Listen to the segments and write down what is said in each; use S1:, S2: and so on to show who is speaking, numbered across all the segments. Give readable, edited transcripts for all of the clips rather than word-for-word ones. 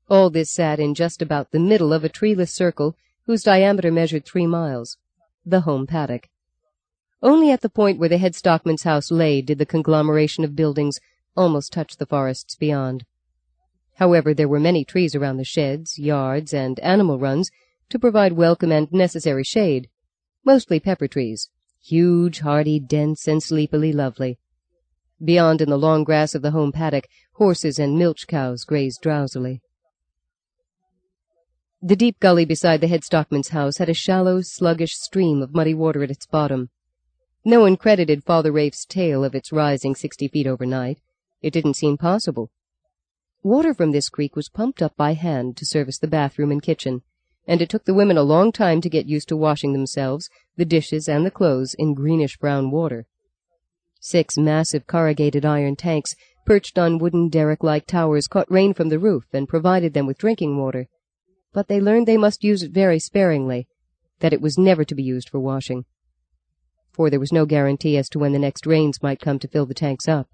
S1: All this sat in just about the middle of a treeless circle whose diameter measured 3 miles, the home paddock. Only at the point where the head stockman's house lay did the conglomeration of buildings almost touch the forests beyond. However, there were many trees around the sheds, yards, and animal runs to provide welcome and necessary shade, mostly pepper trees, huge, hardy, dense, and sleepily lovely. Beyond, in the long grass of the home paddock, horses and milch cows grazed drowsily. The deep gully beside the head stockman's house had a shallow, sluggish stream of muddy water at its bottom. No one credited Father Rafe's tale of its rising 60 feet overnight. It didn't seem possible. Water from this creek was pumped up by hand to service the bathroom and kitchen, and it took the women a long time to get used to washing themselves, the dishes, and the clothes in greenish-brown water. 6 massive corrugated iron tanks, perched on wooden derrick-like towers, caught rain from the roof and provided them with drinking water. But they learned they must use it very sparingly, that it was never to be used for washing, for there was no guarantee as to when the next rains might come to fill the tanks up.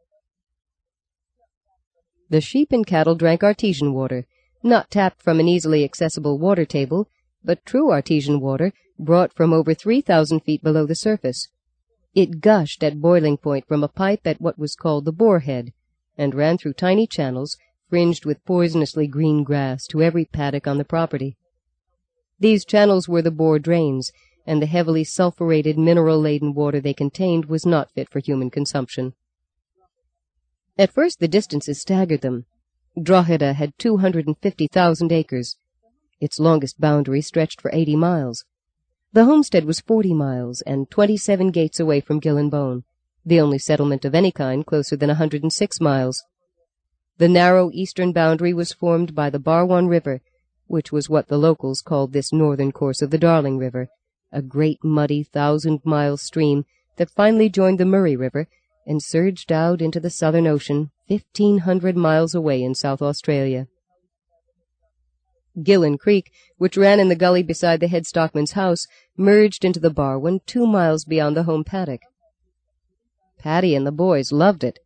S1: The sheep and cattle drank artesian water, not tapped from an easily accessible water table, but true artesian water brought from over 3,000 feet below the surface. It gushed at boiling point from a pipe at what was called the bore head, and ran through tiny channels fringed with poisonously green grass to every paddock on the property. These channels were the bore drains, and the heavily sulphureted, mineral-laden water they contained was not fit for human consumption. At first the distances staggered them. Drogheda had 250,000 acres. Its longest boundary stretched for 80 miles. The homestead was 40 miles and 27 gates away from Gillinbone, the only settlement of any kind closer than 106 miles. The narrow eastern boundary was formed by the Barwon River, which was what the locals called this northern course of the Darling River, a great muddy 1,000-mile stream that finally joined the Murray River and surged out into the Southern Ocean 1,500 miles away in South Australia. Gillen Creek, which ran in the gully beside the head stockman's house, merged into the Barwon 2 miles beyond the home paddock. Paddy and the boys loved it.